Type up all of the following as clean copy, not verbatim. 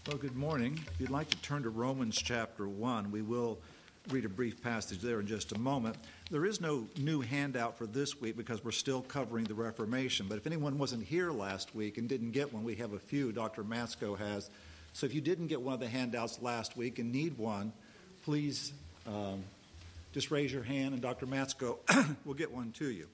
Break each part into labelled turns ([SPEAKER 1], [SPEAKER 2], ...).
[SPEAKER 1] Well, good morning. If you'd like to turn to Romans chapter 1, we will read a brief passage there in just a moment. There is no new handout for this week because we're still covering the Reformation. But if anyone wasn't here last week and didn't get one, we have a few. Dr. Matsko has. So if you didn't get one of the handouts last week and need one, please just raise your hand and Dr. Matsko will get one to you.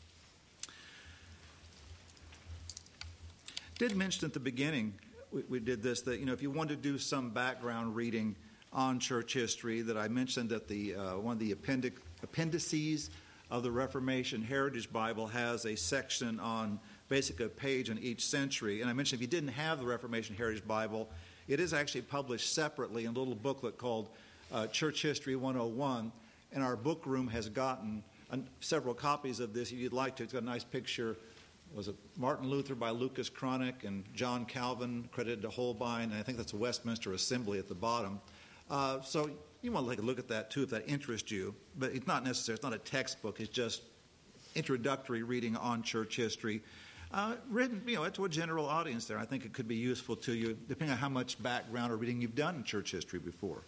[SPEAKER 1] Did mention at the beginning, we did this, that, if you want to do some background reading on church history, that I mentioned that the one of the appendices of the Reformation Heritage Bible has a section on basically a page on each century. And I mentioned if you didn't have the Reformation Heritage Bible, it is actually published separately in a little booklet called Church History 101. And our book room has gotten several copies of this if you'd like to. It's got a nice picture. Was it Martin Luther by Lucas Cranach and John Calvin credited to Holbein, and I think that's a Westminster Assembly at the bottom. So you want to take a look at that too if that interests you, but it's not necessary. It's not a textbook. It's just introductory reading on church history, written to a general audience there. I think it could be useful to you depending on how much background or reading you've done in church history before.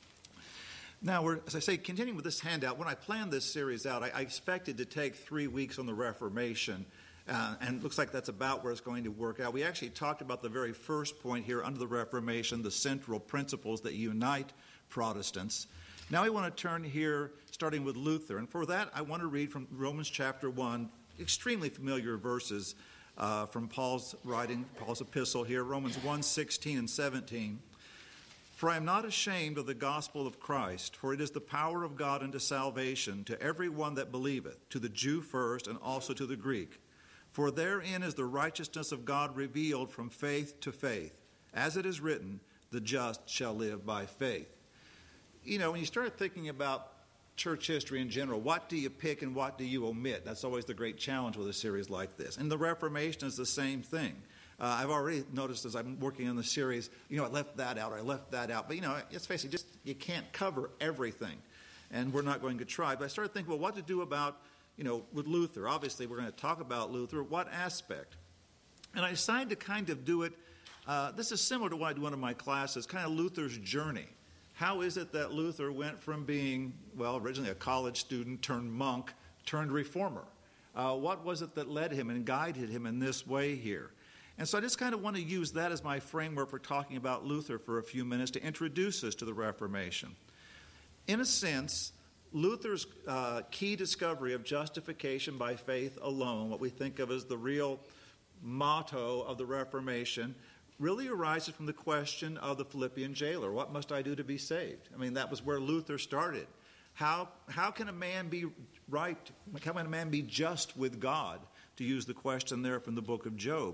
[SPEAKER 1] Now, as I say, continuing with this handout, when I planned this series out, I expected to take 3 weeks on the Reformation. And it looks like that's about where it's going to work out. We actually talked about the very first point here under the Reformation, the central principles that unite Protestants. Now we want to turn here, starting with Luther. And for that, I want to read from Romans chapter 1, extremely familiar verses from Paul's writing, Paul's epistle here, Romans 1, 16 and 17. For I am not ashamed of the gospel of Christ, for it is the power of God unto salvation to every one that believeth, to the Jew first and also to the Greek. For therein is the righteousness of God revealed from faith to faith. As it is written, the just shall live by faith. When you start thinking about church history in general, what do you pick and what do you omit? That's always the great challenge with a series like this. And the Reformation is the same thing. I've already noticed as I'm working on the series, I left that out or I left that out. But, let's face it, you can't cover everything. And we're not going to try. But I started thinking, well, what to do about with Luther. Obviously, we're going to talk about Luther. What aspect? And I decided to kind of do it. This is similar to what I do in one of my classes, kind of Luther's journey. How is it that Luther went from being, originally a college student turned monk, turned reformer? What was it that led him and guided him in this way here? And so I just kind of want to use that as my framework for talking about Luther for a few minutes to introduce us to the Reformation. In a sense, Luther's key discovery of justification by faith alone, what we think of as the real motto of the Reformation, really arises from the question of the Philippian jailer. What must I do to be saved? That was where Luther started. How can a man be right? How can a man be just with God? To use the question there from the book of Job.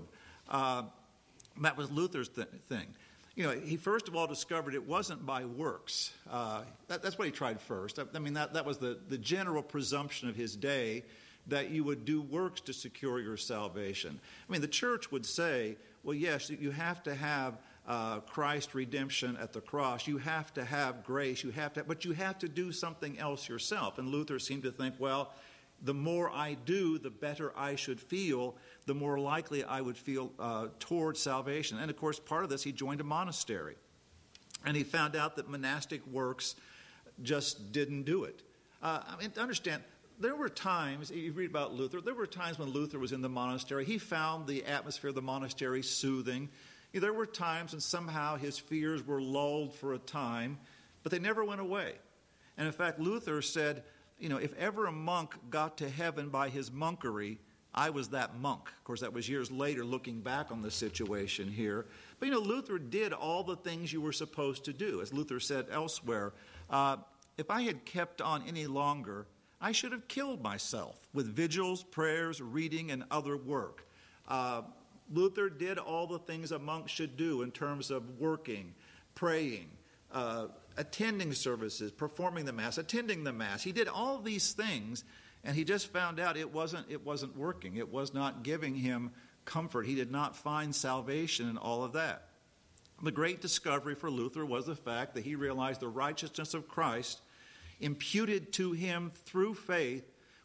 [SPEAKER 1] That was Luther's thing. He first of all discovered it wasn't by works. That's what he tried first. That was the general presumption of his day, that you would do works to secure your salvation. The church would say, well, yes, you have to have Christ's redemption at the cross. You have to have grace. But you have to do something else yourself. And Luther seemed to think, well, the more I do, the better I should feel, the more likely I would feel toward salvation. And, of course, part of this, he joined a monastery. And he found out that monastic works just didn't do it. To understand, there were times, you read about Luther, there were times when Luther was in the monastery. He found the atmosphere of the monastery soothing. There were times when somehow his fears were lulled for a time, but they never went away. And, in fact, Luther said, if ever a monk got to heaven by his monkery, I was that monk. Of course, that was years later looking back on the situation here. But, Luther did all the things you were supposed to do. As Luther said elsewhere, if I had kept on any longer, I should have killed myself with vigils, prayers, reading, and other work. Luther did all the things a monk should do in terms of working, praying, attending services, performing the Mass, attending the Mass. He did all these things, and he just found out it wasn't working. It was not giving him comfort. He did not find salvation in all of that. The great discovery for Luther was the fact that he realized the righteousness of Christ imputed to him through faith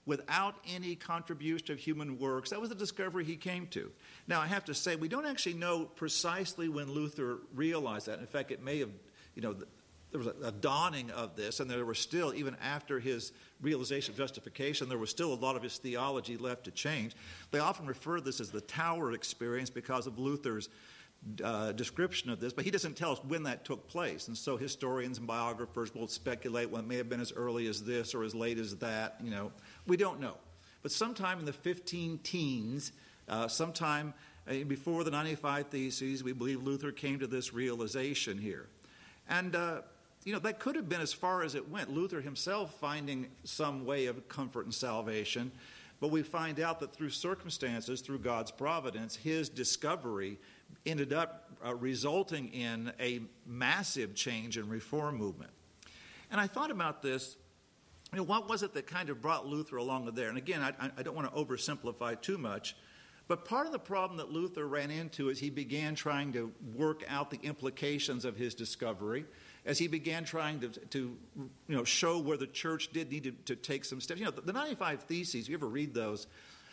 [SPEAKER 1] without any contribution of human works. That was the discovery he came to. Now, I have to say, we don't actually know precisely when Luther realized that. In fact, it may have, there was a dawning of this, and there were still, even after his realization of justification, there was still a lot of his theology left to change. They often refer to this as the Tower experience because of Luther's description of this, but he doesn't tell us when that took place. And so historians and biographers will speculate, well, it may have been as early as this or as late as that. We don't know. But sometime in the 15 teens, sometime before the 95 Theses, we believe Luther came to this realization here. And that could have been as far as it went, Luther himself finding some way of comfort and salvation. But we find out that through circumstances, through God's providence, his discovery ended up resulting in a massive change in reform movement. And I thought about this. What was it that kind of brought Luther along there? And again, I don't want to oversimplify too much. But part of the problem that Luther ran into as he began trying to work out the implications of his discovery, as he began trying to show where the church did need to take some steps. The 95 Theses, if you ever read those,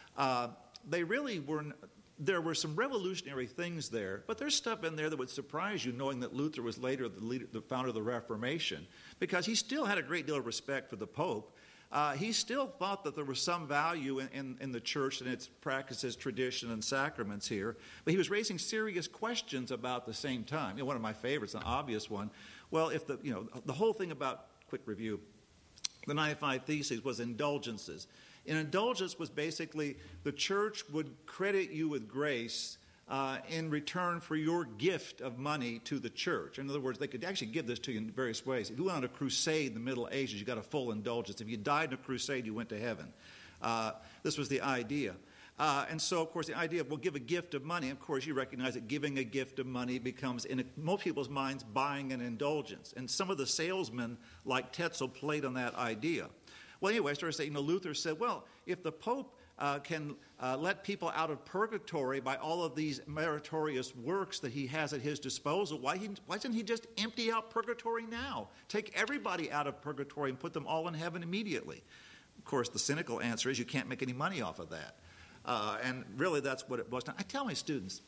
[SPEAKER 1] they really were. There were some revolutionary things there, but there's stuff in there that would surprise you, knowing that Luther was later the founder of the Reformation, because he still had a great deal of respect for the Pope. He still thought that there was some value in the church and its practices, tradition, and sacraments here, but he was raising serious questions about the same time. One of my favorites, an obvious one. Well, if the whole thing about, quick review, the 95 Theses was indulgences. An indulgence was basically the church would credit you with grace in return for your gift of money to the church. In other words, they could actually give this to you in various ways. If you went on a crusade in the Middle Ages, you got a full indulgence. If you died in a crusade, you went to heaven. This was the idea. And so, of course, the idea of, we'll give a gift of money, of course, you recognize that giving a gift of money becomes, in most people's minds, buying an indulgence. And some of the salesmen, like Tetzel, played on that idea. Well, anyway, I started saying, Luther said, well, if the Pope can let people out of purgatory by all of these meritorious works that he has at his disposal, why doesn't he just empty out purgatory now? Take everybody out of purgatory and put them all in heaven immediately. Of course, the cynical answer is you can't make any money off of that. And really, that's what it was. Now, I tell my students,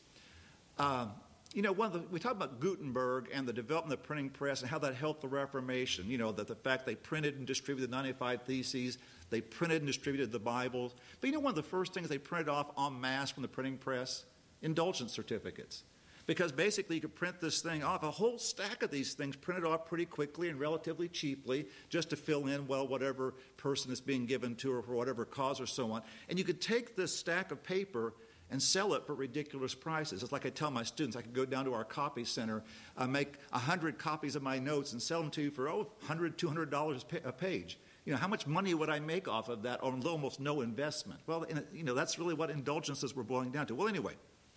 [SPEAKER 1] we talk about Gutenberg and the development of the printing press and how that helped the Reformation. That the fact they printed and distributed the 95 Theses, they printed and distributed the Bible. But one of the first things they printed off en masse from the printing press? Indulgence certificates. Because basically you could print this thing off, a whole stack of these things printed off pretty quickly and relatively cheaply, just to fill in, whatever person is being given to or for whatever cause or so on. And you could take this stack of paper and sell it for ridiculous prices. It's like I tell my students, I could go down to our copy center, make 100 copies of my notes and sell them to you for $100, $200 a page. How much money would I make off of that on almost no investment? Well, that's really what indulgences were boiling down to. Well, anyway,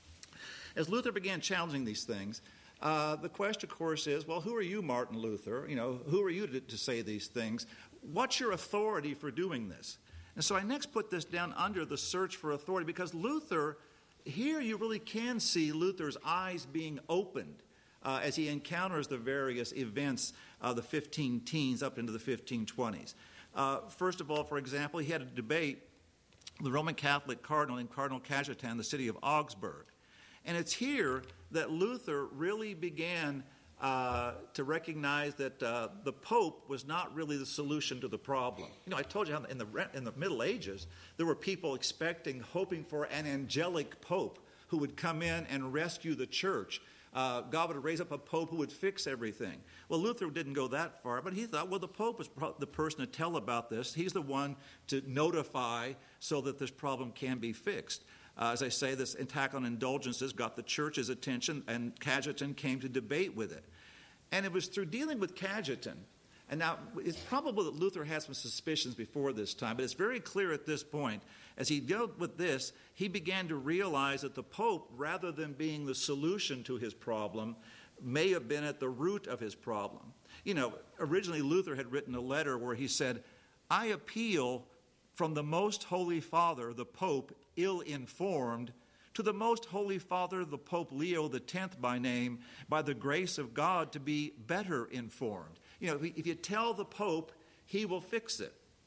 [SPEAKER 1] as Luther began challenging these things, the question, of course, is, well, who are you, Martin Luther? Who are you to say these things? What's your authority for doing this? And so I next put this down under the search for authority, because Luther, here you really can see Luther's eyes being opened as he encounters the various events of the 15 teens up into the 1520s. First of all, for example, he had a debate with the Roman Catholic cardinal named Cardinal Cajetan in the city of Augsburg. And it's here that Luther really began to recognize that the Pope was not really the solution to the problem. I told you how in the Middle Ages, there were people hoping for an angelic Pope who would come in and rescue the church. God would raise up a Pope who would fix everything. Well, Luther didn't go that far, but he thought, well, the Pope is the person to tell about this. He's the one to notify so that this problem can be fixed. As I say, this attack on indulgences got the church's attention, and Cajetan came to debate with it. And it was through dealing with Cajetan, and now it's probable that Luther had some suspicions before this time, but it's very clear at this point, as he dealt with this, he began to realize that the Pope, rather than being the solution to his problem, may have been at the root of his problem. Originally Luther had written a letter where he said, I appeal from the Most Holy Father, the Pope, ill-informed, to the Most Holy Father, the Pope Leo X by name, by the grace of God, to be better informed. If you tell the Pope, he will fix it.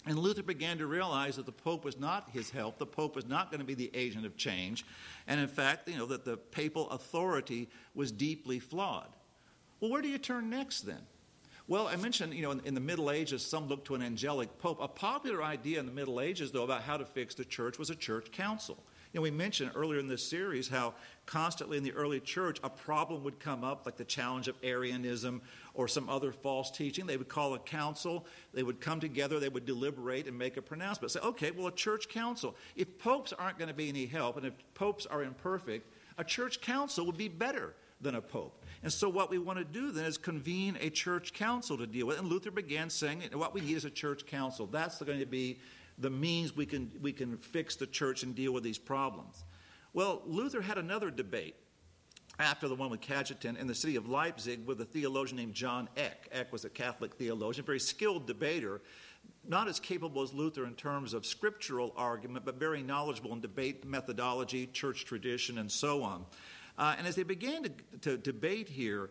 [SPEAKER 1] And Luther began to realize that the Pope was not his help. The Pope was not going to be the agent of change. And in fact, that the papal authority was deeply flawed. Well, where do you turn next then? Well, I mentioned, in the Middle Ages, some looked to an angelic pope. A popular idea in the Middle Ages, though, about how to fix the church was a church council. We mentioned earlier in this series how constantly in the early church a problem would come up, like the challenge of Arianism or some other false teaching. They would call a council. They would come together. They would deliberate and make a pronouncement. Say, okay, well, a church council. If popes aren't going to be any help, and if popes are imperfect, a church council would be better than a pope. And so what we want to do then is convene a church council to deal with. And Luther began saying what we need is a church council. That's going to be the means we can fix the church and deal with these problems. Well, Luther had another debate after the one with Cajetan in the city of Leipzig with a theologian named John Eck. Eck was a Catholic theologian, a very skilled debater, not as capable as Luther in terms of scriptural argument, but very knowledgeable in debate methodology, church tradition, and so on. And as they began to debate here,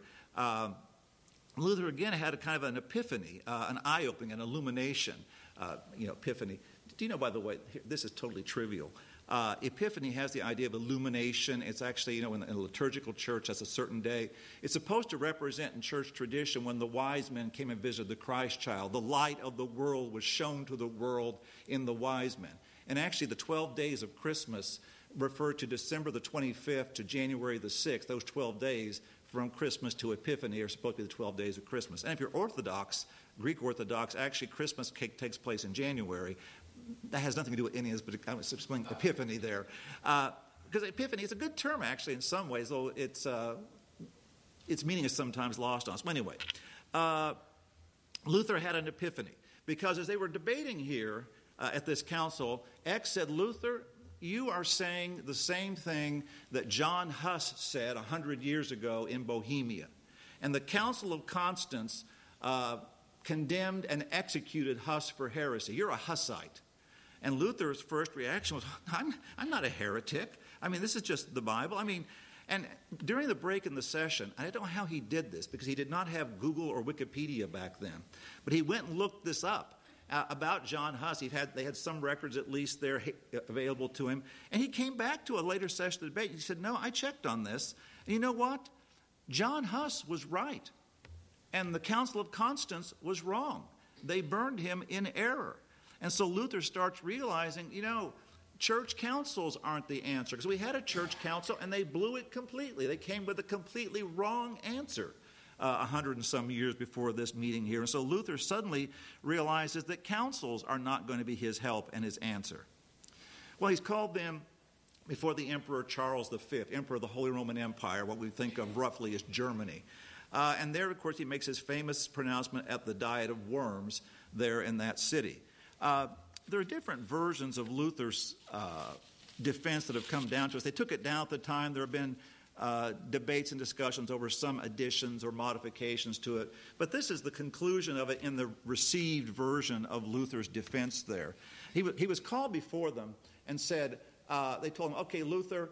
[SPEAKER 1] Luther again had a kind of an epiphany, an eye-opening, an illumination. Epiphany. Do you know, by the way, this is totally trivial. Epiphany has the idea of illumination. It's actually, in a liturgical church, that's a certain day. It's supposed to represent in church tradition when the wise men came and visited the Christ child. The light of the world was shown to the world in the wise men. And actually, the 12 days of Christmas refer to December the 25th to January the 6th. Those 12 days from Christmas to Epiphany are supposed to be the 12 days of Christmas. And if you're Orthodox, Greek Orthodox, actually Christmas takes place in January. That has nothing to do with Ennius, but I was explaining Epiphany there. Because Epiphany is a good term, actually, in some ways, though its meaning is sometimes lost on us. Well, anyway, Luther had an epiphany. Because as they were debating here at this council, Eck said, Luther, you are saying the same thing that John Huss said 100 years ago in Bohemia. And the Council of Constance condemned and executed Huss for heresy. You're a Hussite. And Luther's first reaction was, I'm not a heretic. This is just the Bible. And during the break in the session, I don't know how he did this because he did not have Google or Wikipedia back then. But he went and looked this up about John Huss. They had some records at least there available to him. And he came back to a later session of debate. He said, no, I checked on this. And you know what? John Huss was right. And the Council of Constance was wrong. They burned him in error. And so Luther starts realizing, church councils aren't the answer. Because we had a church council and they blew it completely. They came with a completely wrong answer 100 and some years before this meeting here. And so Luther suddenly realizes that councils are not going to be his help and his answer. Well, he's called them before the Emperor Charles V, Emperor of the Holy Roman Empire, what we think of roughly as Germany. And there, of course, he makes his famous pronouncement at the Diet of Worms there in that city. There are different versions of Luther's defense that have come down to us. They took it down at the time. There have been debates and discussions over some additions or modifications to it. But this is the conclusion of it in the received version of Luther's defense there. He was called before them and said, they told him, okay, Luther,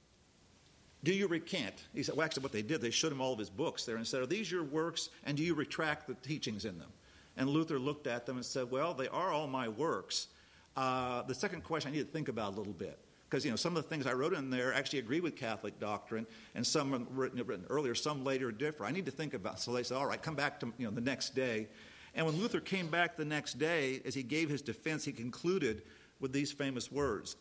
[SPEAKER 1] do you recant? He said, well, actually what they did, they showed him all of his books there and said, are these your works, and do you retract the teachings in them? And Luther looked at them and said, well, they are all my works. The second question I need to think about a little bit. Because, some of the things I wrote in there actually agree with Catholic doctrine, and some written earlier, some later differ. I need to think about it. So they said, all right, come back to the next day. And when Luther came back the next day, as he gave his defense, he concluded with these famous words.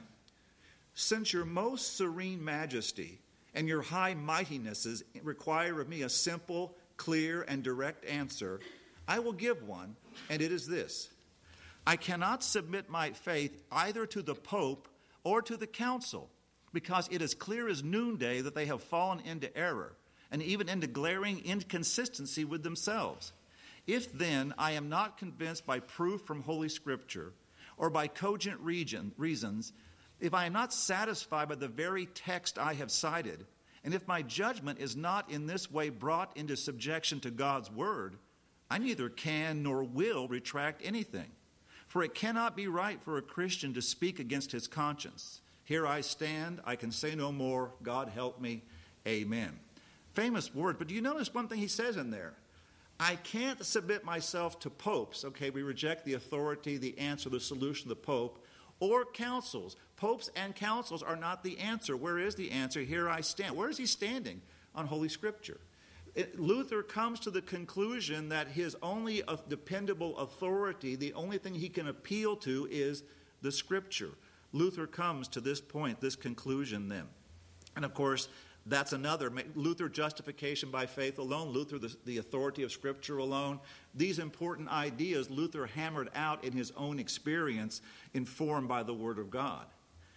[SPEAKER 1] Since your most serene majesty and your high mightinesses require of me a simple, clear, and direct answer, I will give one, and it is this. I cannot submit my faith either to the Pope or to the council, because it is clear as noonday that they have fallen into error, and even into glaring inconsistency with themselves. If then I am not convinced by proof from Holy Scripture, or by cogent reasons, if I am not satisfied by the very text I have cited, and if my judgment is not in this way brought into subjection to God's word, I neither can nor will retract anything. For it cannot be right for a Christian to speak against his conscience. Here I stand, I can say no more. God help me. Amen. Famous word, but do you notice one thing he says in there? I can't submit myself to popes. Okay, we reject the authority, the answer, the solution of the pope, or councils. Popes and councils are not the answer. Where is the answer? Here I stand. Where is he standing? On Holy Scripture. Luther comes to the conclusion that his only dependable authority, the only thing he can appeal to, is the Scripture. Luther comes to this point, this conclusion then. And of course, that's another. Luther, justification by faith alone. Luther, the authority of Scripture alone. These important ideas Luther hammered out in his own experience, informed by the Word of God.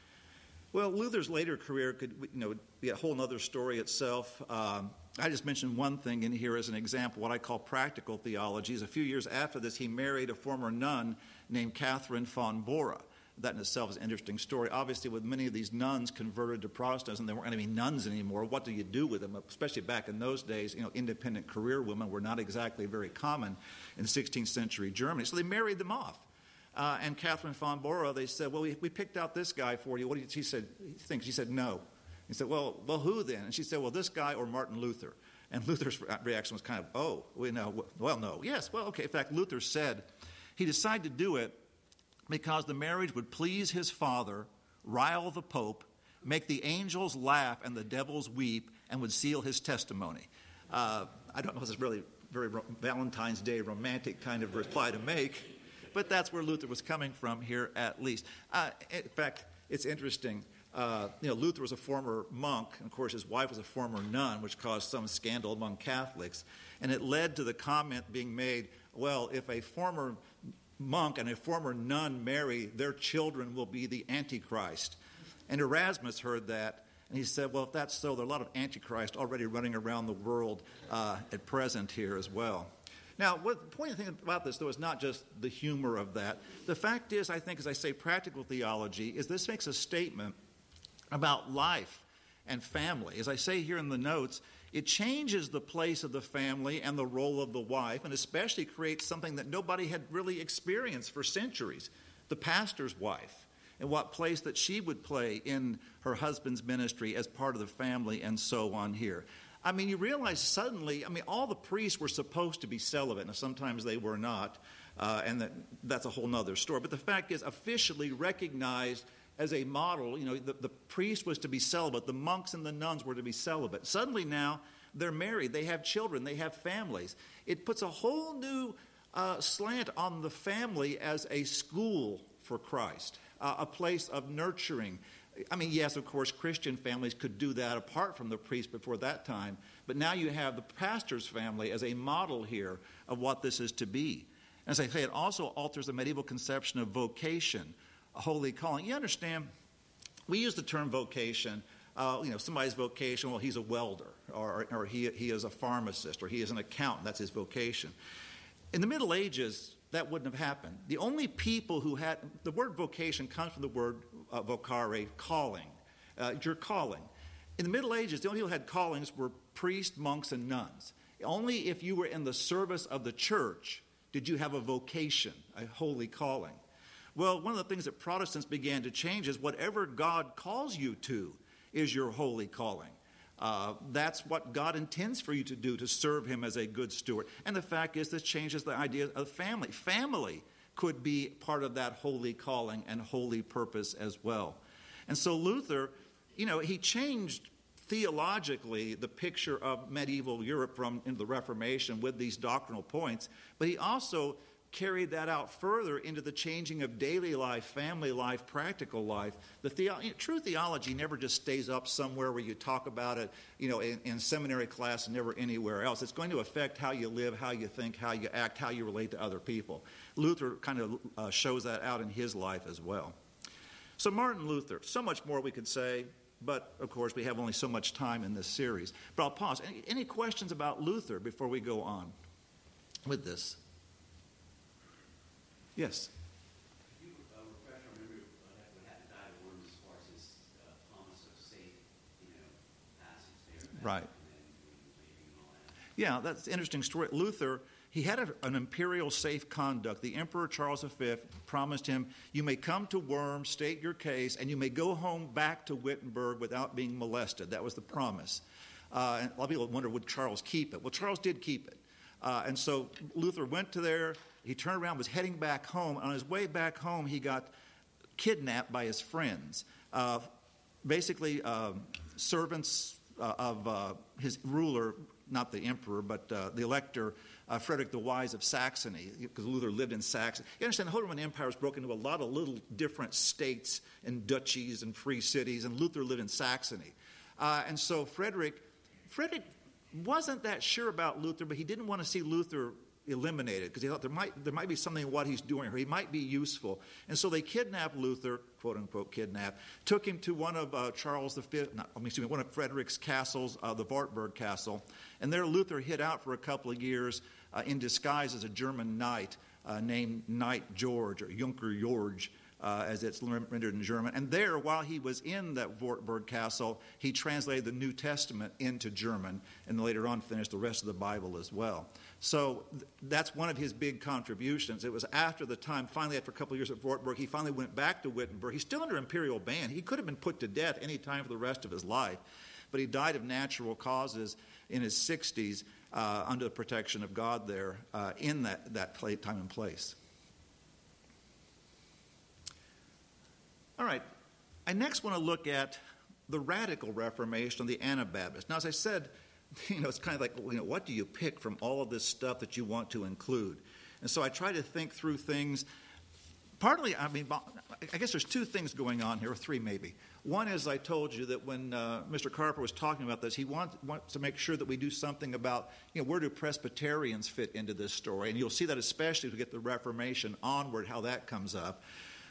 [SPEAKER 1] Well, Luther's later career could be a whole other story itself. I just mentioned one thing in here as an example, what I call practical theologies. A few years after this, he married a former nun named Catherine von Bora. That in itself is an interesting story. Obviously, with many of these nuns converted to Protestantism, they weren't going to be nuns anymore. What do you do with them? Especially back in those days, independent career women were not exactly very common in 16th century Germany. So they married them off. And Catherine von Bora, they said, well, we picked out this guy for you. What do you, she said, think? She said, no. He said, well, who then? And she said, well, this guy or Martin Luther. And Luther's reaction was kind of, no. Yes, well, okay. In fact, Luther said he decided to do it because the marriage would please his father, rile the Pope, make the angels laugh and the devils weep, and would seal his testimony. I don't know if it's really very Valentine's Day romantic kind of reply to make, but that's where Luther was coming from here at least. In fact, it's interesting. Luther was a former monk, and of course his wife was a former nun, which caused some scandal among Catholics. And it led to the comment being made, well, if a former monk and a former nun marry, their children will be the Antichrist. And Erasmus heard that, and he said, well, if that's so, there are a lot of Antichrist already running around the world at present here as well. Now, the point thing about this, though, is not just the humor of that. The fact is, I think, as I say, practical theology, is this makes a statement about life and family. As I say here in the notes, it changes the place of the family and the role of the wife, and especially creates something that nobody had really experienced for centuries, the pastor's wife, and what place that she would play in her husband's ministry as part of the family and so on here. I mean, you realize suddenly, all the priests were supposed to be celibate. Now, sometimes they were not, and that's a whole other story. But the fact is, officially recognized as a model, the priest was to be celibate. The monks and the nuns were to be celibate. Suddenly now, they're married. They have children. They have families. It puts a whole new slant on the family as a school for Christ, a place of nurturing. Yes, of course, Christian families could do that apart from the priest before that time. But now you have the pastor's family as a model here of what this is to be. And as I say, it also alters the medieval conception of vocation, a holy calling. You understand, we use the term vocation. Somebody's vocation, well, he's a welder, or he is a pharmacist, or he is an accountant. That's his vocation. In the Middle Ages, that wouldn't have happened. The only people who had, the word vocation comes from the word vocare, calling. Your calling. In the Middle Ages, the only people who had callings were priests, monks, and nuns. Only if you were in the service of the church did you have a vocation, a holy calling. Well, one of the things that Protestants began to change is whatever God calls you to is your holy calling. That's what God intends for you to do, to serve him as a good steward. And the fact is, this changes the idea of family. Family could be part of that holy calling and holy purpose as well. And so Luther, he changed theologically the picture of medieval Europe into the Reformation with these doctrinal points, but he also carried that out further into the changing of daily life, family life, practical life. True theology never just stays up somewhere where you talk about it, in seminary class and never anywhere else. It's going to affect how you live, how you think, how you act, how you relate to other people. Luther kind of shows that out in his life as well. So Martin Luther, so much more we could say, but of course we have only so much time in this series. But I'll pause. Any questions about Luther before we go on with this? Yes.
[SPEAKER 2] Could you refresh our memory of what happened to Diodorus as far as his promise of safe, passage there?
[SPEAKER 1] Right. Yeah, that's an interesting story. Luther, he had an imperial safe conduct. The Emperor Charles V promised him, you may come to Worms, state your case, and you may go home back to Wittenberg without being molested. That was the promise. And a lot of people wonder, would Charles keep it? Well, Charles did keep it. And so Luther went to there. He turned around, was heading back home. On his way back home, he got kidnapped by his friends. Basically, servants of his ruler, not the emperor, but the elector, Frederick the Wise of Saxony, because Luther lived in Saxony. You understand, the Holy Roman Empire was broken into a lot of little different states and duchies and free cities, and Luther lived in Saxony. And so Frederick wasn't that sure about Luther, but he didn't want to see Luther eliminated because he thought there might be something in what he's doing, or he might be useful. And so they kidnapped Luther, quote unquote kidnapped, took him to one of one of Frederick's castles, the Wartburg Castle, and there Luther hid out for a couple of years in disguise as a German knight named Knight George, or Junker George, as it's rendered in German. And there, while he was in that Wartburg Castle, he translated the New Testament into German, and later on finished the rest of the Bible as well. So that's one of his big contributions. It was after the time, finally after a couple of years at Wartburg, he finally went back to Wittenberg. He's still under imperial ban. He could have been put to death any time for the rest of his life, but he died of natural causes in his 60s under the protection of God there in that time and place. All right, I next want to look at the radical Reformation of the Anabaptists. Now, as I said, it's kind of like, what do you pick from all of this stuff that you want to include? And so I try to think through things. Partly, I guess there's two things going on here, or three maybe. One is, I told you that when Mr. Carper was talking about this, he wants to make sure that we do something about, where do Presbyterians fit into this story? And you'll see that especially as we get the Reformation onward, how that comes up.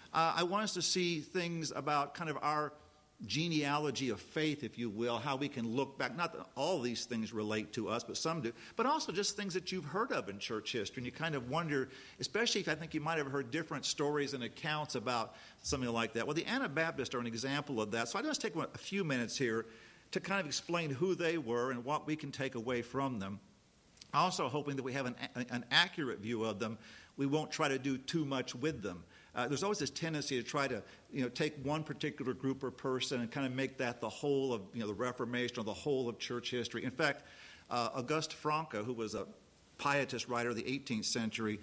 [SPEAKER 1] I want us to see things about kind of our genealogy of faith, if you will, how we can look back. Not that all these things relate to us, but some do. But also just things that you've heard of in church history. And you kind of wonder, especially if I think you might have heard different stories and accounts about something like that. Well, the Anabaptists are an example of that. So I'll just take a few minutes here to kind of explain who they were and what we can take away from them. Also hoping that we have an accurate view of them. We won't try to do too much with them. There's always this tendency to try to, take one particular group or person and kind of make that the whole of, the Reformation or the whole of church history. In fact, Auguste Franke, who was a pietist writer of the 18th century,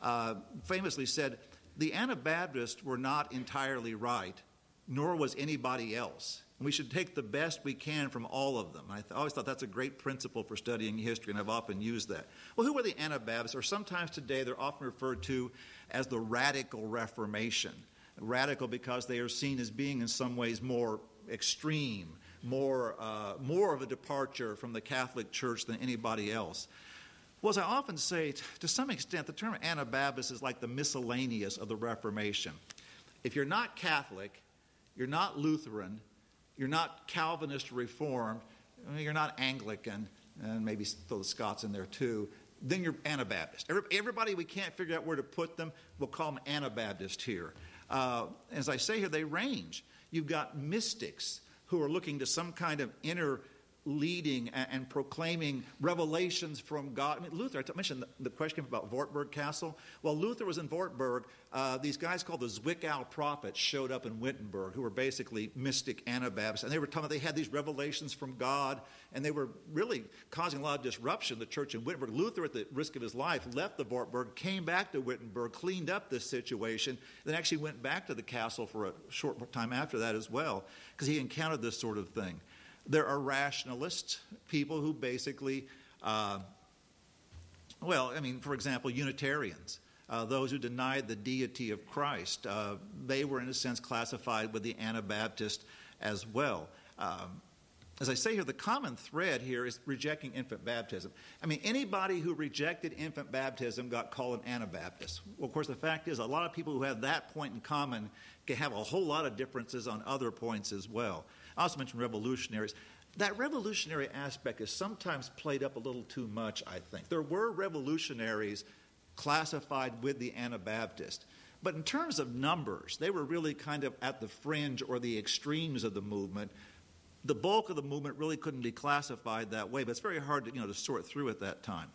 [SPEAKER 1] famously said, the Anabaptists were not entirely right, nor was anybody else. And we should take the best we can from all of them. I always thought that's a great principle for studying history, and I've often used that. Well, who were the Anabaptists? Or sometimes today they're often referred to as the Radical Reformation. Radical because they are seen as being in some ways more extreme, more of a departure from the Catholic Church than anybody else. Well, as I often say, to some extent, the term Anabaptist is like the miscellaneous of the Reformation. If you're not Catholic, you're not Lutheran, you're not Calvinist or Reformed, you're not Anglican, and maybe throw the Scots in there too, then you're Anabaptist. Everybody we can't figure out where to put them, we'll call them Anabaptist here. As I say here, they range. You've got mystics who are looking to some kind of inner leading and proclaiming revelations from God. Luther, I mentioned the question about Wartburg Castle. While Luther was in Wartburg, these guys called the Zwickau prophets showed up in Wittenberg, who were basically mystic Anabaptists. And they were talking about they had these revelations from God, and they were really causing a lot of disruption in the church in Wittenberg. Luther, at the risk of his life, left the Wartburg, came back to Wittenberg, cleaned up this situation, then actually went back to the castle for a short time after that as well, because he encountered this sort of thing. There are rationalists, people who basically, for example, Unitarians, those who denied the deity of Christ. They were, in a sense, classified with the Anabaptist as well. As I say here, the common thread here is rejecting infant baptism. Anybody who rejected infant baptism got called an Anabaptist. Well, of course, the fact is a lot of people who have that point in common can have a whole lot of differences on other points as well. I also mentioned revolutionaries. That revolutionary aspect is sometimes played up a little too much, I think. There were revolutionaries classified with the Anabaptist. But in terms of numbers, they were really kind of at the fringe or the extremes of the movement. The bulk of the movement really couldn't be classified that way, but it's very hard to sort through at that time.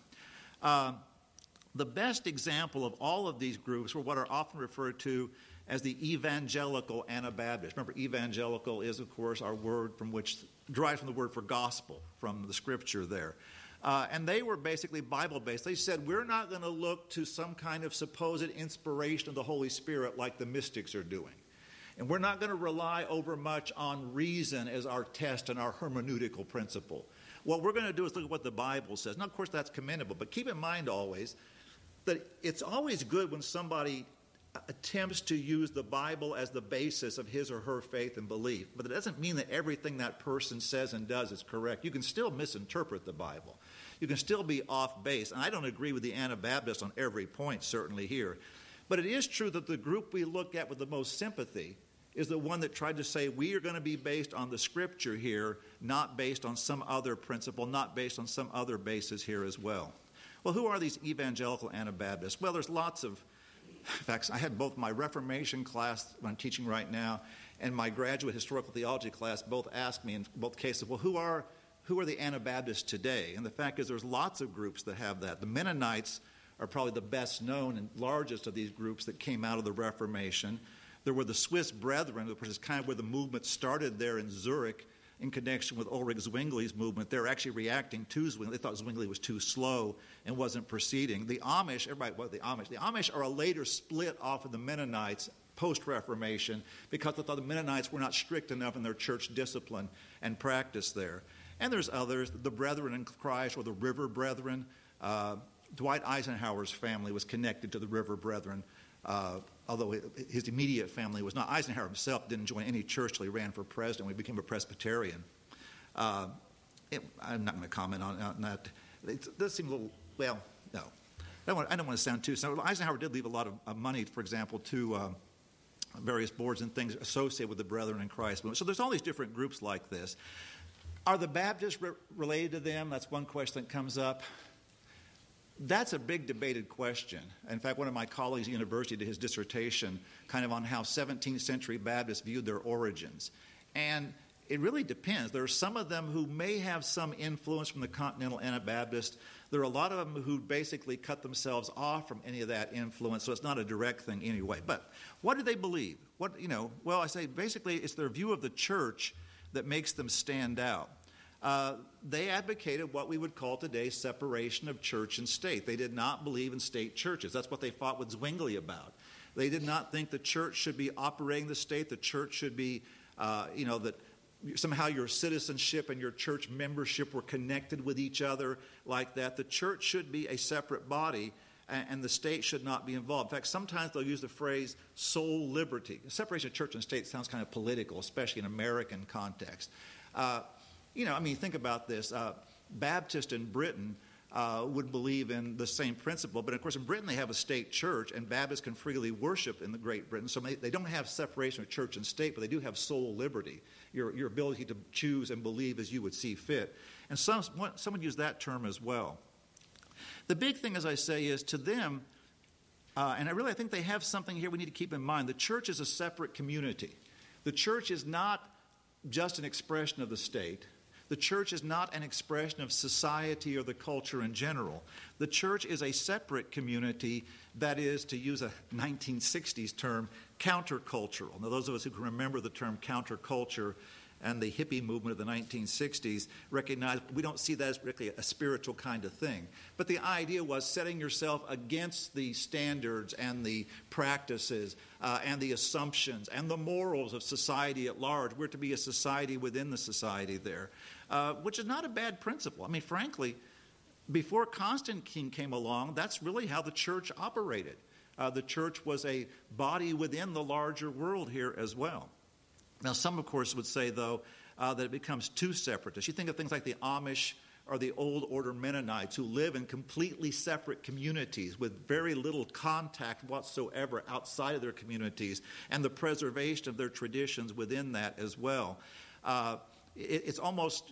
[SPEAKER 1] The best example of all of these groups were what are often referred to as the evangelical Anabaptists. Remember, evangelical is, of course, our word derived from the word for gospel, from the scripture there. And they were basically Bible-based. They said, we're not going to look to some kind of supposed inspiration of the Holy Spirit like the mystics are doing. And we're not going to rely over much on reason as our test and our hermeneutical principle. What we're going to do is look at what the Bible says. Now, of course, that's commendable, but keep in mind always that it's always good when somebody attempts to use the Bible as the basis of his or her faith and belief. But it doesn't mean that everything that person says and does is correct. You can still misinterpret the Bible. You can still be off base. And I don't agree with the Anabaptists on every point, certainly here. But it is true that the group we look at with the most sympathy is the one that tried to say we are going to be based on the Scripture here, not based on some other principle, not based on some other basis here as well. Well, who are these evangelical Anabaptists? Well, there's lots of facts. I had both my Reformation class I'm teaching right now and my graduate historical theology class both asked me in both cases, well, who are the Anabaptists today? And the fact is there's lots of groups that have that. The Mennonites are probably the best known and largest of these groups that came out of the Reformation. There were the Swiss Brethren, which is kind of where the movement started there in Zurich in connection with Ulrich Zwingli's movement. They were actually reacting to Zwingli. They thought Zwingli was too slow and wasn't proceeding. The Amish, everybody, what the Amish? The Amish are a later split off of the Mennonites post-Reformation because they thought the Mennonites were not strict enough in their church discipline and practice there. And there's others, the Brethren in Christ or the River Brethren. Dwight Eisenhower's family was connected to the River Brethren, although his immediate family was not. Eisenhower himself didn't join any church till he ran for president. He became a Presbyterian. I'm not going to comment on that. It does seem a little, well, no. I don't want to sound too. So Eisenhower did leave a lot of money, for example, to various boards and things associated with the Brethren in Christ. So there's all these different groups like this. Are the Baptists related to them? That's one question that comes up. That's a big debated question. In fact, one of my colleagues at university did his dissertation kind of on how 17th century Baptists viewed their origins. And it really depends. There are some of them who may have some influence from the Continental Anabaptists. There are a lot of them who basically cut themselves off from any of that influence, so it's not a direct thing anyway. But what do they believe? Well, I say basically it's their view of the church that makes them stand out. They advocated what we would call today separation of church and state. They did not believe in state churches. That's what they fought with Zwingli about. They did not think the church should be operating the state. The church should be, that somehow your citizenship and your church membership were connected with each other like that. The church should be a separate body, and the state should not be involved. In fact, sometimes they'll use the phrase soul liberty. The separation of church and state sounds kind of political, especially in American context. Think about this. Baptists in Britain would believe in the same principle, but of course in Britain they have a state church, and Baptists can freely worship in the Great Britain. So they don't have separation of church and state, but they do have soul liberty, your ability to choose and believe as you would see fit. And some would use that term as well. The big thing, as I say, is to them, and I think they have something here we need to keep in mind. The church is a separate community. The church is not just an expression of the state. The church is not an expression of society or the culture in general. The church is a separate community that is, to use a 1960s term, countercultural. Now, those of us who can remember the term counterculture and the hippie movement of the 1960s recognize we don't see that as really a spiritual kind of thing. But the idea was setting yourself against the standards and the practices and the assumptions and the morals of society at large. We're to be a society within the society there, which is not a bad principle. I mean, frankly, before Constantine came along, that's really how the church operated. The church was a body within the larger world here as well. Now, some, of course, would say, though, that it becomes too separatist. You think of things like the Amish or the Old Order Mennonites who live in completely separate communities with very little contact whatsoever outside of their communities and the preservation of their traditions within that as well. It's almost,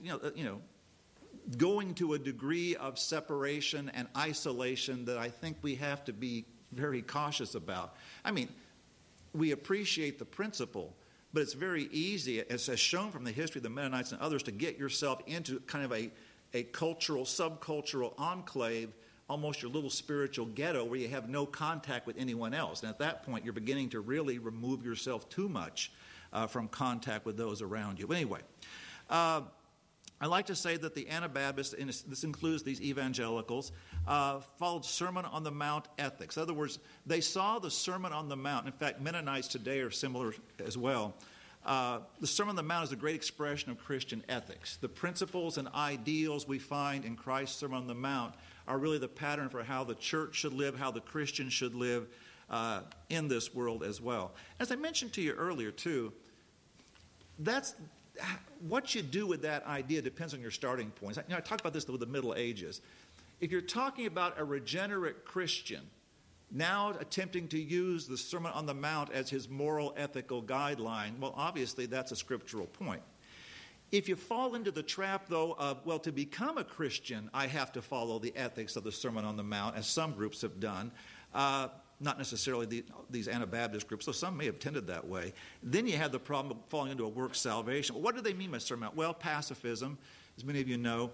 [SPEAKER 1] going to a degree of separation and isolation that I think we have to be very cautious about. I mean, we appreciate the principle, but it's very easy, as shown from the history of the Mennonites and others, to get yourself into kind of a cultural, subcultural enclave, almost your little spiritual ghetto where you have no contact with anyone else. And at that point, you're beginning to really remove yourself too much from contact with those around you. But anyway, I like to say that the Anabaptists, and this includes these evangelicals, followed Sermon on the Mount ethics. In other words, they saw the Sermon on the Mount. In fact, Mennonites today are similar as well. The Sermon on the Mount is a great expression of Christian ethics. The principles and ideals we find in Christ's Sermon on the Mount are really the pattern for how the church should live, how the Christian should live in this world as well. As I mentioned to you earlier, too, that's what you do with that idea depends on your starting points. I talked about this with the Middle Ages. If you're talking about a regenerate Christian now attempting to use the Sermon on the Mount as his moral, ethical guideline, well, obviously that's a scriptural point. If you fall into the trap, though, of, well, to become a Christian, I have to follow the ethics of the Sermon on the Mount, as some groups have done, not necessarily these Anabaptist groups, though some may have tended that way, then you have the problem of falling into a works salvation. Well, what do they mean by Sermon on the Mount? Well, pacifism, as many of you know,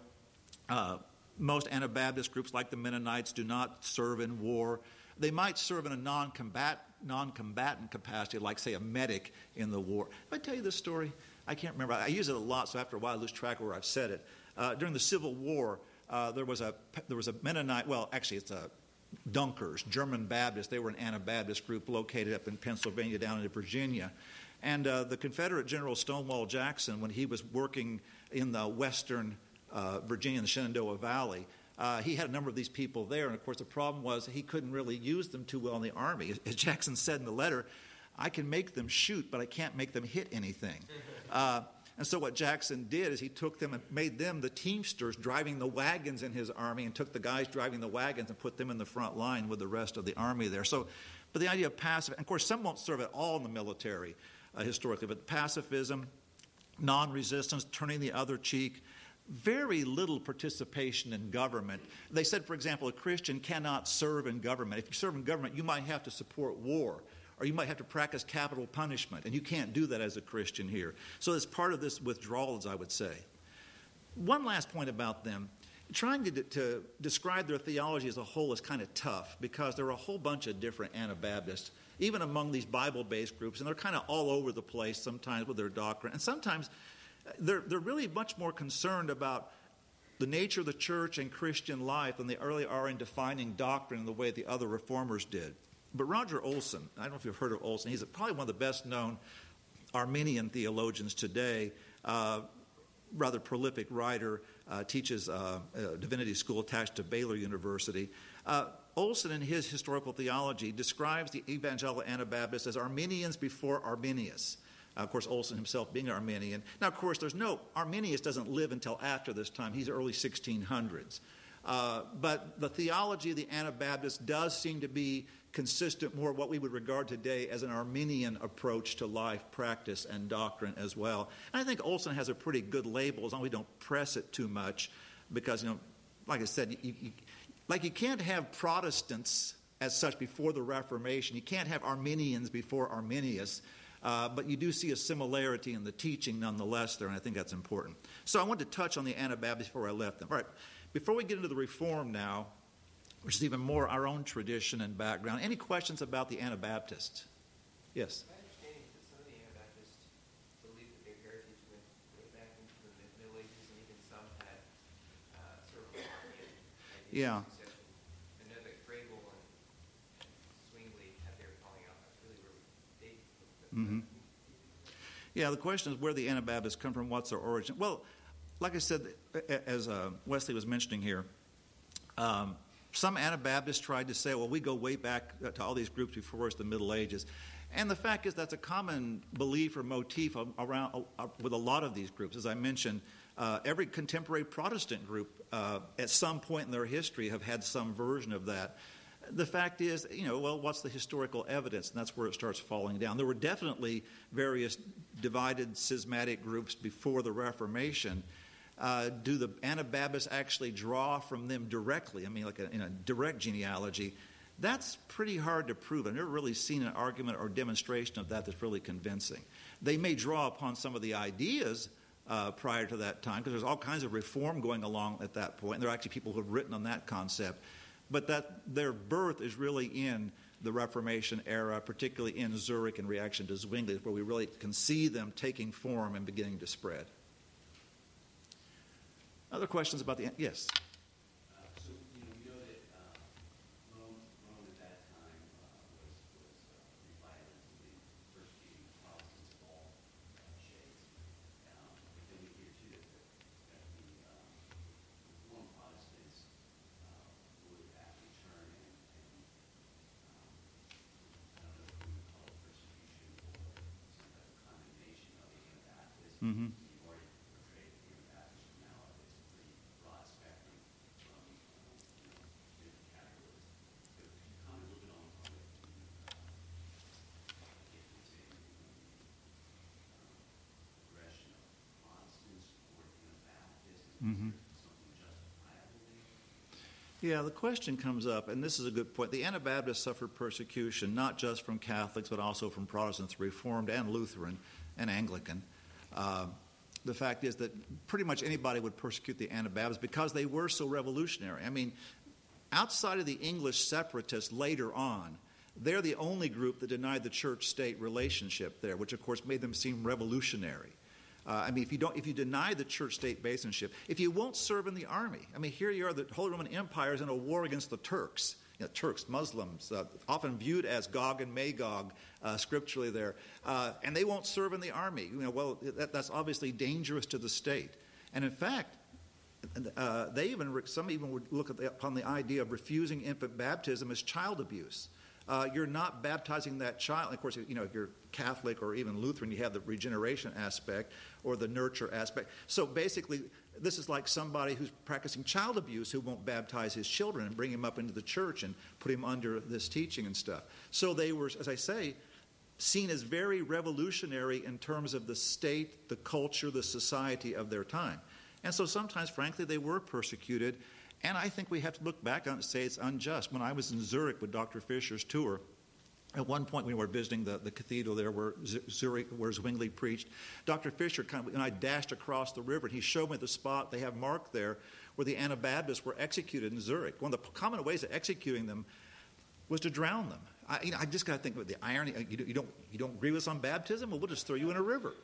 [SPEAKER 1] most Anabaptist groups, like the Mennonites, do not serve in war. They might serve in a non-combatant capacity, like, say, a medic in the war. If I tell you this story, I can't remember. I use it a lot, so after a while I lose track of where I've said it. During the Civil War, there was a Mennonite, well, actually it's a Dunkers, German Baptists. They were an Anabaptist group located up in Pennsylvania down into Virginia. And the Confederate General Stonewall Jackson, when he was working in the western Virginia, in the Shenandoah Valley, he had a number of these people there. And, of course, the problem was he couldn't really use them too well in the Army. As Jackson said in the letter, I can make them shoot, but I can't make them hit anything. And so what Jackson did is he took them and made them the teamsters driving the wagons in his army, and took the guys driving the wagons and put them in the front line with the rest of the army there. So, but the idea of pacifism, and of course some won't serve at all in the military historically, but pacifism, non-resistance, turning the other cheek, very little participation in government. They said, for example, a Christian cannot serve in government. If you serve in government, you might have to support war, or you might have to practice capital punishment, and you can't do that as a Christian here. So it's part of this withdrawal, as I would say. One last point about them. Trying to describe their theology as a whole is kind of tough, because there are a whole bunch of different Anabaptists, even among these Bible-based groups, and they're kind of all over the place sometimes with their doctrine. And sometimes they're really much more concerned about the nature of the church and Christian life than they really are in defining doctrine in the way the other reformers did. But Roger Olson, I don't know if you've heard of Olson, he's probably one of the best-known Arminian theologians today, rather prolific writer, teaches divinity school attached to Baylor University. Olson, in his historical theology, describes the evangelical Anabaptists as Arminians before Arminius. Of course, Olson himself being Arminian. Now, of course, Arminius doesn't live until after this time. He's early 1600s. But the theology of the Anabaptists does seem to be consistent more what we would regard today as an Arminian approach to life, practice, and doctrine as well. And I think Olson has a pretty good label as long as we don't press it too much, because, like I said, you can't have Protestants as such before the Reformation. You can't have Arminians before Arminius. But you do see a similarity in the teaching nonetheless there, and I think that's important. So I wanted to touch on the Anabaptists before I left them. All right, before we get into the Reform now, which is even more our own tradition and background, any questions about the Anabaptists? Yes?
[SPEAKER 3] My understanding is that some of the Anabaptists believe that their heritage went way back into the Middle Ages, and even some had sort of Arminian ideas.
[SPEAKER 1] Yeah.
[SPEAKER 3] I know that Grable and Zwingli had their calling out. That's really where they
[SPEAKER 1] Mm-hmm. Yeah, the question is where the Anabaptists come from, what's their origin. Well, like I said, as Wesley was mentioning here, some Anabaptists tried to say, well, we go way back to all these groups before us, the Middle Ages. And the fact is that's a common belief or motif around with a lot of these groups. As I mentioned, every contemporary Protestant group at some point in their history have had some version of that. The fact is, well, what's the historical evidence? And that's where it starts falling down. There were definitely various divided schismatic groups before the Reformation. Do the Anabaptists actually draw from them directly? I mean, like in a direct genealogy. That's pretty hard to prove. I've never really seen an argument or demonstration of that that's really convincing. They may draw upon some of the ideas prior to that time, because there's all kinds of reform going along at that point. And there are actually people who have written on that concept. But that their birth is really in the Reformation era, particularly in Zurich in reaction to Zwingli, where we really can see them taking form and beginning to spread. Other questions about the... Yes?
[SPEAKER 2] So, you know that Rome at that time was violently persecuting Protestants of all shades. But then we hear, too, that the Reformed Protestants would actually turn and I don't know if we would call it persecution or some type of condemnation of the Anabaptists.
[SPEAKER 1] Mm-hmm.
[SPEAKER 2] You've already portrayed the Anabaptists from now on. It's a pretty broad spectrum from different categories. But could you comment a little bit on the difference in progression of Protestants or Anabaptists?
[SPEAKER 1] Mm-hmm.
[SPEAKER 2] Is there something justifiable there?
[SPEAKER 1] Yeah, the question comes up, and this is a good point. The Anabaptists suffered persecution not just from Catholics, but also from Protestants, Reformed and Lutheran and Anglican. The fact is that pretty much anybody would persecute the Anabaptists because they were so revolutionary. I mean, outside of the English separatists later on, they're the only group that denied the church-state relationship there, which of course made them seem revolutionary. I mean, if you deny the church-state relationship, if you won't serve in the army, I mean, here you are, the Holy Roman Empire is in a war against the Turks. You know, Turks, Muslims, often viewed as Gog and Magog scripturally there, and they won't serve in the army. You know, well, that's obviously dangerous to the state. And in fact, some even would look upon the idea of refusing infant baptism as child abuse. You're not baptizing that child. Of course, you know, if you're Catholic or even Lutheran, you have the regeneration aspect or the nurture aspect. So basically, this is like somebody who's practicing child abuse who won't baptize his children and bring him up into the church and put him under this teaching and stuff. So they were, as I say, seen as very revolutionary in terms of the state, the culture, the society of their time. And so sometimes, frankly, they were persecuted. And I think we have to look back on it and say it's unjust. When I was in Zurich with Dr. Fisher's tour, at one point we were visiting the cathedral there where Zurich, where Zwingli preached. Dr. Fisher and I dashed across the river, and he showed me the spot they have marked there where the Anabaptists were executed in Zurich. One of the common ways of executing them was to drown them. I just got to think of the irony. You don't agree with us on baptism? Well, we'll just throw you in a river.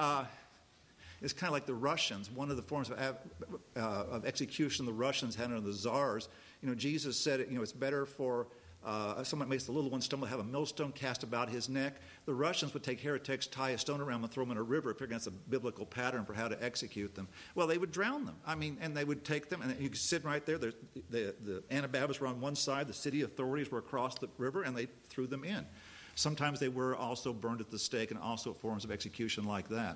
[SPEAKER 1] It's kind of like the Russians. One of the forms of execution the Russians had under the czars. You know, Jesus said, it's better for someone that makes the little one stumble, have a millstone cast about his neck. The Russians would take heretics, tie a stone around them, and throw them in a river, figuring that's a biblical pattern for how to execute them. Well, they would drown them. I mean, and they would take them, and you could sit right there. The Anabaptists were on one side, the city authorities were across the river, and they threw them in. Sometimes they were also burned at the stake, and also forms of execution like that.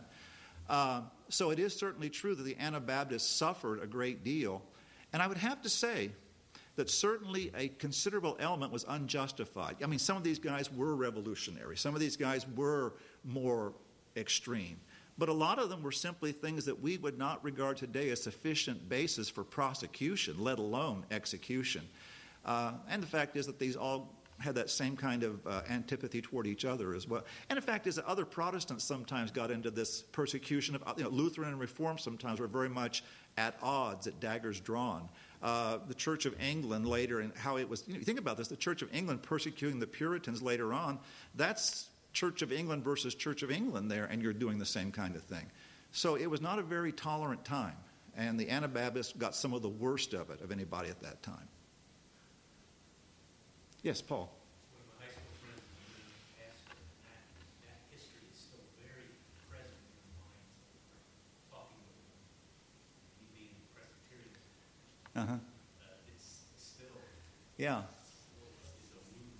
[SPEAKER 1] So it is certainly true that the Anabaptists suffered a great deal. And I would have to say that certainly a considerable element was unjustified. I mean, some of these guys were revolutionary. Some of these guys were more extreme. But a lot of them were simply things that we would not regard today as sufficient basis for prosecution, let alone execution. And the fact is that these all had that same kind of antipathy toward each other as well. And the fact is that other Protestants sometimes got into this persecution. Of Lutheran and Reformed sometimes were very much at odds, at daggers drawn. The Church of England later, and how it was, you think about this, the Church of England persecuting the Puritans later on, that's Church of England versus Church of England there, and you're doing the same kind of thing. So it was not a very tolerant time, and the Anabaptists got some of the worst of it, of anybody at that time. Yes, Paul.
[SPEAKER 4] One of my high school friends asked that history is still very present in the minds of talking with them. He being Presbyterian. It's still
[SPEAKER 1] Yeah.
[SPEAKER 4] is a wound.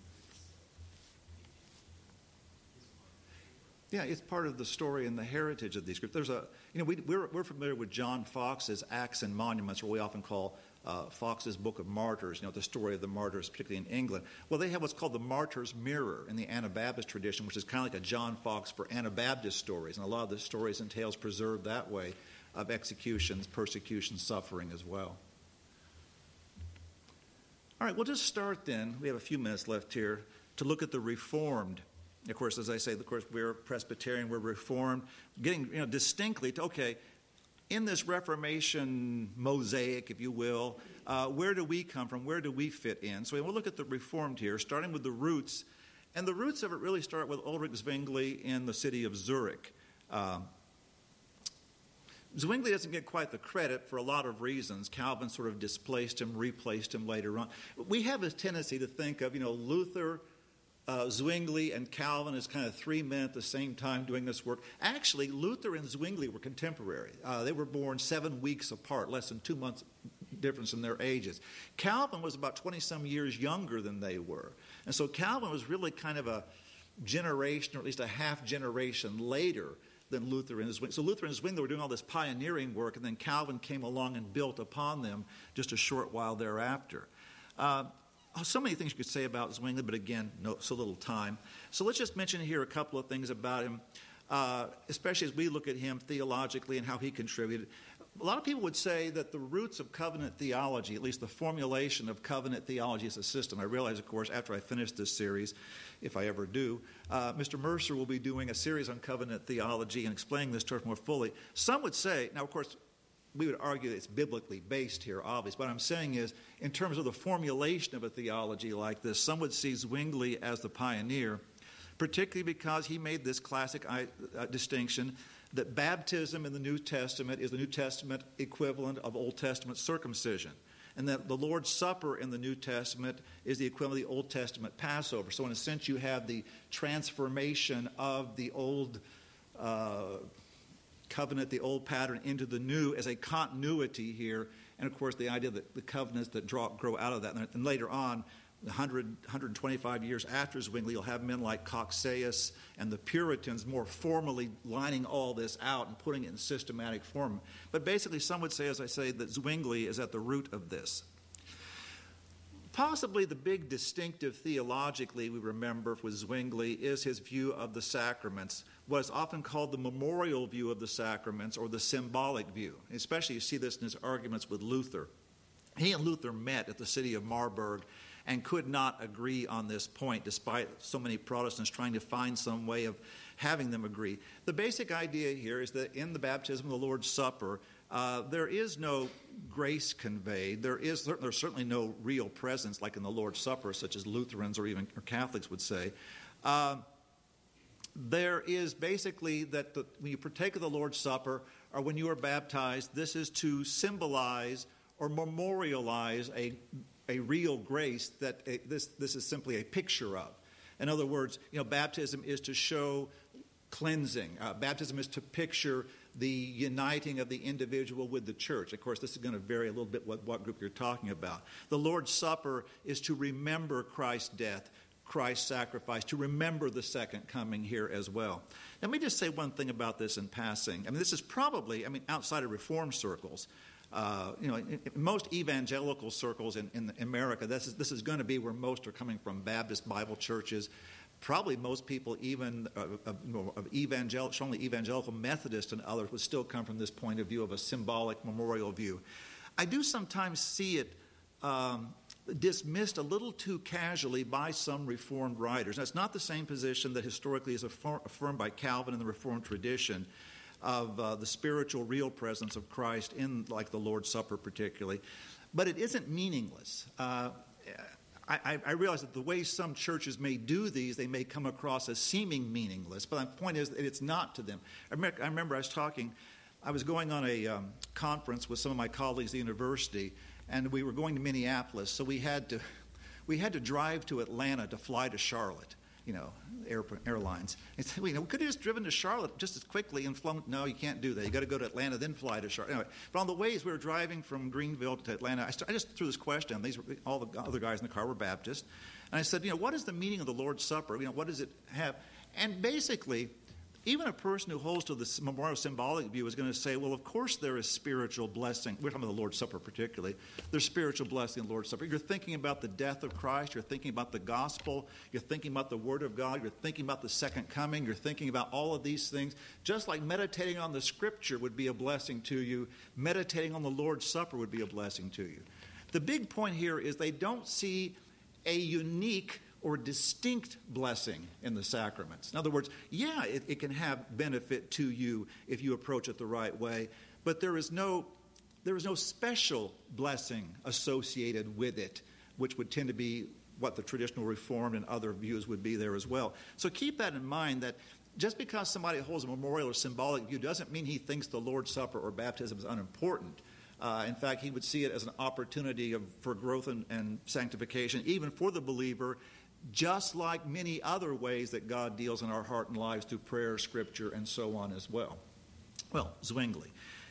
[SPEAKER 1] Yeah, it's part of the story and the heritage of these groups. There's we're familiar with John Fox's Acts and Monuments, or we often call Fox's Book of Martyrs, the story of the martyrs, particularly in England. Well, they have what's called the Martyr's Mirror in the Anabaptist tradition, which is kind of like a John Fox for Anabaptist stories. And a lot of the stories and tales preserved that way of executions, persecution, suffering as well. All right, we'll just start then. We have a few minutes left here to look at the Reformed. Of course, as I say, we're Presbyterian, we're Reformed. Getting distinctly to, okay, in this Reformation mosaic, if you will, where do we come from? Where do we fit in? So we'll look at the Reformed here, starting with the roots. And the roots of it really start with Ulrich Zwingli in the city of Zurich. Zwingli doesn't get quite the credit for a lot of reasons. Calvin sort of displaced him, replaced him later on. We have a tendency to think of, Luther, Zwingli, and Calvin as kind of three men at the same time doing this work. Actually, Luther and Zwingli were contemporary. They were born 7 weeks apart, less than 2 months difference in their ages. Calvin was about 20-some years younger than they were. And so Calvin was really kind of a generation, or at least a half generation later than Luther and Zwingli. So Luther and Zwingli were doing all this pioneering work, and then Calvin came along and built upon them just a short while thereafter. So many things you could say about Zwingli, but again, so little time. So let's just mention here a couple of things about him, especially as we look at him theologically and how he contributed. A lot of people would say that the roots of covenant theology, at least the formulation of covenant theology as a system, I realize, of course, after I finish this series, if I ever do, Mr. Mercer will be doing a series on covenant theology and explaining this to us more fully. Some would say, now, of course, we would argue that it's biblically based here, obviously. What I'm saying is, in terms of the formulation of a theology like this, some would see Zwingli as the pioneer, particularly because he made this classic distinction that baptism in the New Testament is the New Testament equivalent of Old Testament circumcision, and that the Lord's Supper in the New Testament is the equivalent of the Old Testament Passover. So in a sense, you have the transformation of the old covenant, the old pattern, into the new as a continuity here, and of course the idea that the covenants that grow out of that. And later on, 125 years after Zwingli, you'll have men like Coxaeus and the Puritans more formally lining all this out and putting it in systematic form. But basically, some would say, as I say, that Zwingli is at the root of this. Possibly the big distinctive theologically we remember with Zwingli is his view of the sacraments, what is often called the memorial view of the sacraments or the symbolic view. Especially you see this in his arguments with Luther. He and Luther met at the city of Marburg and could not agree on this point, despite so many Protestants trying to find some way of having them agree. The basic idea here is that in the baptism of the Lord's Supper, there is no grace conveyed. There's certainly no real presence like in the Lord's Supper, such as Lutherans or even Catholics would say. There is basically that when you partake of the Lord's Supper or when you are baptized, this is to symbolize or memorialize a real grace that this is simply a picture of. In other words, baptism is to show cleansing. Baptism is to picture the uniting of the individual with the church. Of course, this is going to vary a little bit what group you're talking about. The Lord's Supper is to remember Christ's death, Christ's sacrifice, to remember the second coming here as well. Let me just say one thing about this in passing. This is probably, outside of Reformed circles, in most evangelical circles in America, this is going to be where most are coming from, Baptist Bible churches. Probably most people, even of evangelical Methodists and others, would still come from this point of view of a symbolic memorial view. I do sometimes see it dismissed a little too casually by some Reformed writers. Now, it's not the same position that historically is affirmed by Calvin in the Reformed tradition of the spiritual real presence of Christ in, like, the Lord's Supper particularly. But it isn't meaningless. I realize that the way some churches may do these, they may come across as seeming meaningless, but the point is that it's not to them. I remember I was going on a conference with some of my colleagues at the university, and we were going to Minneapolis, so we had to drive to Atlanta to fly to Charlotte, airlines. And so, we could have just driven to Charlotte just as quickly and flown. No, you can't do that. You got to go to Atlanta, then fly to Charlotte. Anyway, but on the way as we were driving from Greenville to Atlanta, I just threw this question. All the other guys in the car were Baptist. And I said, what is the meaning of the Lord's Supper? What does it have? And basically, even a person who holds to the memorial symbolic view is going to say, well, of course there is spiritual blessing. We're talking about the Lord's Supper particularly. There's spiritual blessing in the Lord's Supper. You're thinking about the death of Christ. You're thinking about the gospel. You're thinking about the Word of God. You're thinking about the second coming. You're thinking about all of these things. Just like meditating on the Scripture would be a blessing to you, meditating on the Lord's Supper would be a blessing to you. The big point here is they don't see a unique or distinct blessing in the sacraments. In other words, it can have benefit to you if you approach it the right way, but there is no special blessing associated with it, which would tend to be what the traditional Reformed and other views would be there as well. So keep that in mind, that just because somebody holds a memorial or symbolic view doesn't mean he thinks the Lord's Supper or baptism is unimportant. In fact, he would see it as an opportunity for growth and sanctification, even for the believer, just like many other ways that God deals in our heart and lives through prayer, Scripture, and so on as well. Well, Zwingli.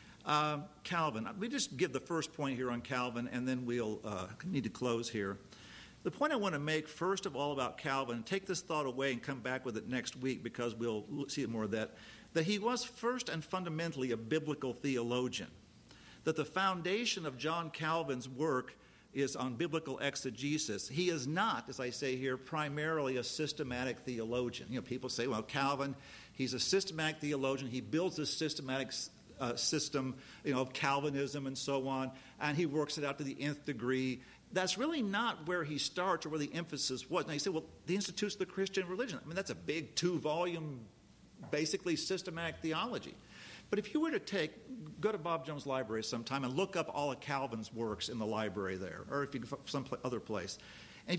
[SPEAKER 1] Calvin. We just give the first point here on Calvin, and then we'll need to close here. The point I want to make, first of all, about Calvin, take this thought away and come back with it next week because we'll see more of that he was first and fundamentally a biblical theologian, that the foundation of John Calvin's work is on biblical exegesis. He is not, as I say here, primarily a systematic theologian. People say, well, Calvin, he's a systematic theologian. He builds a systematic system, of Calvinism and so on, and he works it out to the nth degree. That's really not where he starts or where the emphasis was. Now you say, well, the Institutes of the Christian Religion. I mean, that's a big 2-volume, basically systematic theology. But if you were to go to Bob Jones' library sometime and look up all of Calvin's works in the library there, or if you go some other place, and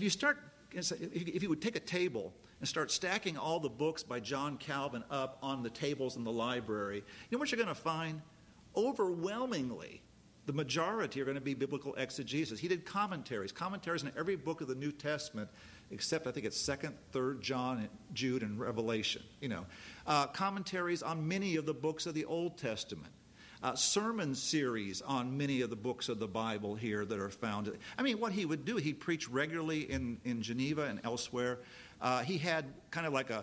[SPEAKER 1] if you would take a table and start stacking all the books by John Calvin up on the tables in the library, you know what you're going to find? Overwhelmingly, the majority are going to be biblical exegesis. He did commentaries in every book of the New Testament, except I think it's 2nd, 3rd John, Jude, and Revelation. Commentaries on many of the books of the Old Testament. Sermon series on many of the books of the Bible here that are found. I mean, what he would do, he'd preach regularly in Geneva and elsewhere. He had kind of like a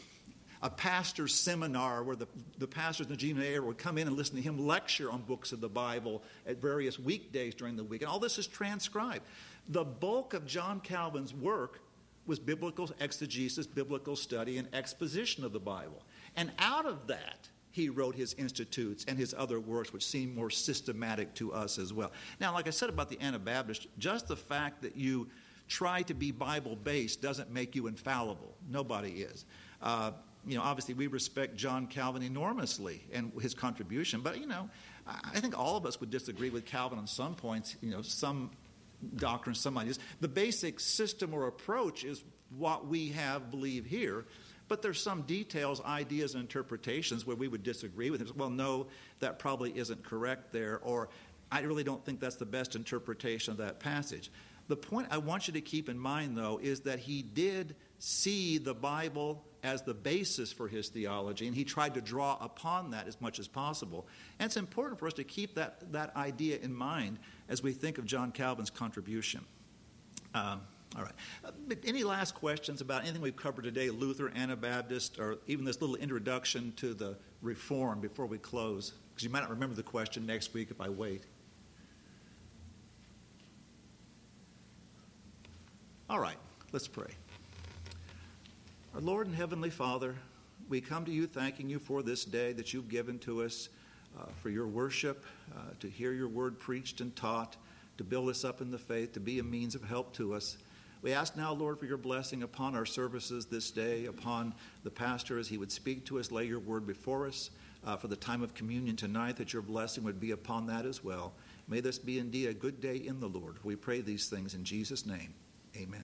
[SPEAKER 1] pastor's seminar where the pastors in the Geneva area would come in and listen to him lecture on books of the Bible at various weekdays during the week. And all this is transcribed. The bulk of John Calvin's work was biblical exegesis, biblical study, and exposition of the Bible. And out of that, he wrote his Institutes and his other works, which seem more systematic to us as well. Now, like I said about the Anabaptist, just the fact that you try to be Bible-based doesn't make you infallible. Nobody is. Obviously we respect John Calvin enormously and his contribution, but, I think all of us would disagree with Calvin on some points, some doctrines, some ideas. The basic system or approach is what we believe here, but there's some details, ideas, and interpretations where we would disagree with him. Well, no, that probably isn't correct there, or I really don't think that's the best interpretation of that passage. The point I want you to keep in mind, though, is that he did see the Bible as the basis for his theology, and he tried to draw upon that as much as possible. And it's important for us to keep that idea in mind as we think of John Calvin's contribution. All right. But any last questions about anything we've covered today, Luther, Anabaptist, or even this little introduction to the Reform before we close? Because you might not remember the question next week if I wait. All right, let's pray. Our Lord and Heavenly Father, we come to you thanking you for this day that you've given to us, for your worship, to hear your word preached and taught, to build us up in the faith, to be a means of help to us. We ask now, Lord, for your blessing upon our services this day, upon the pastor as he would speak to us, lay your word before us, for the time of communion tonight, that your blessing would be upon that as well. May this be indeed a good day in the Lord. We pray these things in Jesus' name. Amen.